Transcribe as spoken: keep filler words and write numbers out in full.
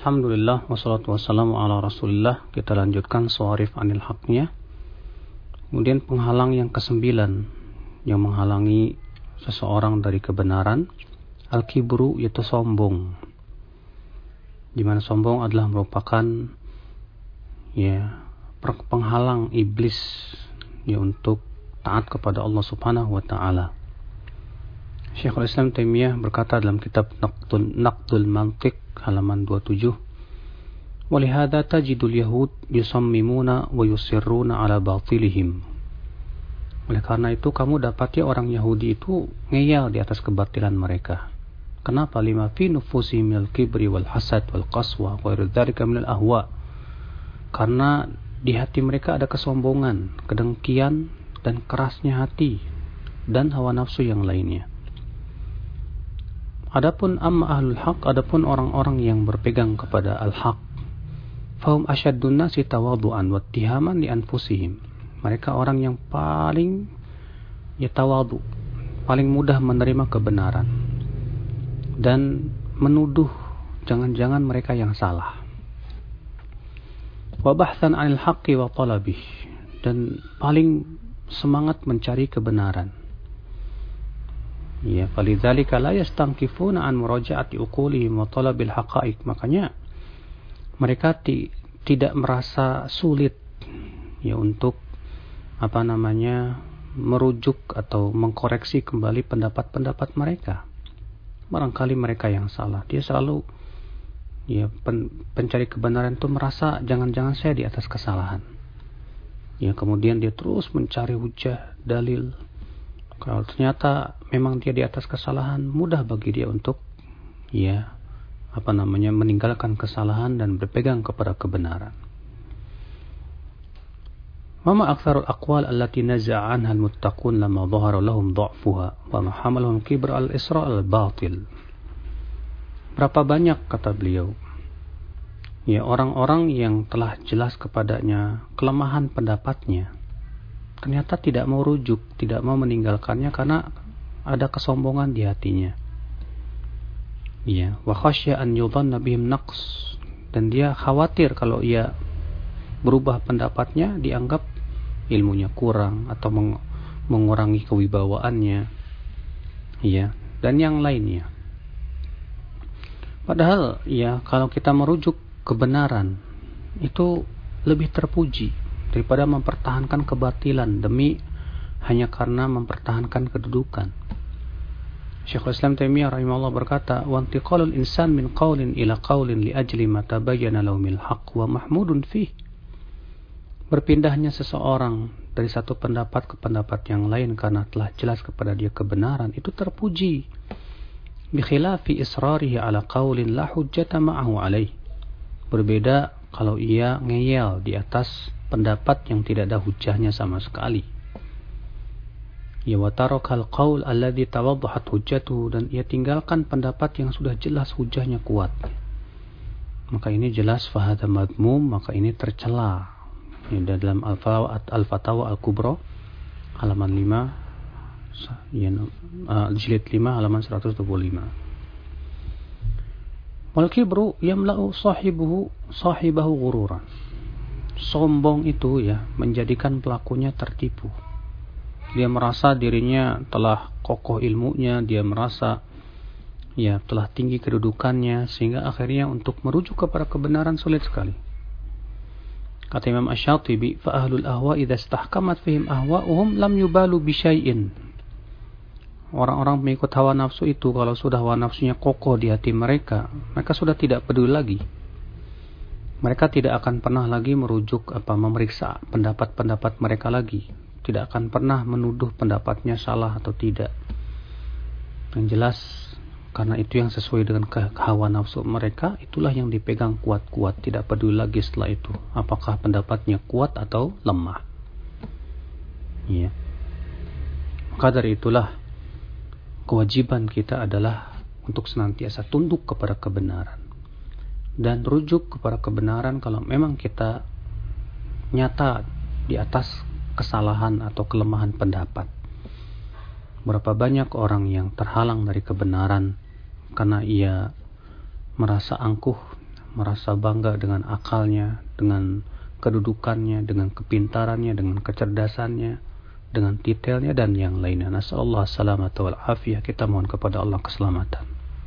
Alhamdulillah wassalatu wassalamu ala rasulillah. Kita lanjutkan Shawarif Anil Haqnya. Kemudian penghalang yang kesembilan yang menghalangi seseorang dari kebenaran, al-kibru, yaitu sombong. Di mana sombong adalah merupakan ya penghalang iblis ya untuk taat kepada Allah Subhanahu wa taala. Syekhul Islam Taimiyah berkata dalam kitab Naqdul, Naqdul Mantiq halaman dua puluh tujuh, "Walihada tajidul yahud yusammimuna wa yusirruna ala batilihim." Oleh karena itu kamu dapati orang Yahudi itu ngeyel di atas kebatilan mereka. Kenapa? Lima fi nufusihim minal kibri wal hasad wal qaswa wa ghairu dzalika minal ahwa. Karena di hati mereka ada kesombongan, kedengkian dan kerasnya hati dan hawa nafsu yang lainnya. Adapun amma ahlul haq, adapun orang-orang yang berpegang kepada al-haq, fahum asyaddun nasi tawadhu'an wa ittihaman li anfusihim. Mereka orang yang paling ya tawadhu, paling mudah menerima kebenaran dan menuduh jangan-jangan mereka yang salah. Wa bahthan 'anil haqqi wa talabih, dan paling semangat mencari kebenaran. Ya, falidzalika la yastankifuna an muraja'ati uqulihim wa talabil haqa'iq. Makanya mereka ti, tidak merasa sulit ya untuk apa namanya merujuk atau mengkoreksi kembali pendapat-pendapat mereka. Barangkali mereka yang salah. Dia selalu ya pen, pencari kebenaran itu merasa jangan-jangan saya di atas kesalahan. Ya, kemudian dia terus mencari hujah, dalil. Kalau ternyata memang dia di atas kesalahan, mudah bagi dia untuk ya apa namanya meninggalkan kesalahan dan berpegang kepada kebenaran. Mama aktsarul aqwal allati naza'a anha al-muttaqun lamma dhahara lahum dha'fuha wa ma hamalahum kibr al-isra' al-batil. Berapa banyak, kata beliau, ya orang-orang yang telah jelas kepadanya kelemahan pendapatnya, ternyata tidak mau rujuk, tidak mau meninggalkannya karena ada kesombongan di hatinya. Ya, wa khasyya an yudhanna bihim naqs, dan dia khawatir kalau ia berubah pendapatnya dianggap ilmunya kurang atau meng- mengurangi kewibawaannya. Ya, dan yang lainnya. Padahal ya kalau kita merujuk kebenaran itu lebih terpuji daripada mempertahankan kebatilan demi hanya karena mempertahankan kedudukan. Syekhul Islam Taimiyah rahimahullah berkata, "Wa intiqalul insan min qaulin ila qaulin li ajli ma tabayyana lahumil haqq wa mahmudun fih." Berpindahnya seseorang dari satu pendapat ke pendapat yang lain karena telah jelas kepada dia kebenaran itu terpuji. Bi khilafi israrihi ala qaulin la hujjata ma'ahu alaih. Berbeda kalau ia ngeyel di atas pendapat yang tidak ada hujahnya sama sekali. Ya wa tarakal qaul alladhi tawaddahat hujjatuhu, dan ia tinggalkan pendapat yang sudah jelas hujahnya kuat. Maka ini jelas fahadha madmum, maka ini tercela. Ya, dalam Al-Fatawa Al-Kubra halaman lima ya, uh, jilid lima halaman seratus dua puluh lima. Wal kibru yamla'u sahibuhu sahibahu ghururan. Sombong itu ya menjadikan pelakunya tertipu. Dia merasa dirinya telah kokoh ilmunya, dia merasa ya telah tinggi kedudukannya, sehingga akhirnya untuk merujuk kepada kebenaran sulit sekali. Kata Imam Asy-Syatibi, fa ahlul ahwa idza istahkamat fihim ahwa'uhum lam yubalu bi syai'in. Orang-orang pengikut hawa nafsu itu kalau sudah hawa nafsunya kokoh di hati mereka, mereka sudah tidak peduli lagi. Mereka tidak akan pernah lagi merujuk apa memeriksa pendapat-pendapat mereka lagi. Tidak akan pernah menuduh pendapatnya salah atau tidak. Yang jelas karena itu yang sesuai dengan hawa nafsu mereka, itulah yang dipegang kuat-kuat, tidak peduli lagi setelah itu apakah pendapatnya kuat atau lemah. Ya. Maka dari itulah kewajiban kita adalah untuk senantiasa tunduk kepada kebenaran dan rujuk kepada kebenaran kalau memang kita nyata di atas kesalahan atau kelemahan pendapat. Berapa banyak orang yang terhalang dari kebenaran karena ia merasa angkuh, merasa bangga dengan akalnya, dengan kedudukannya, dengan kepintarannya, dengan kecerdasannya, dengan detailnya dan yang lainnya. Nasallallahu salamata wal afiyah. Kita mohon kepada Allah keselamatan.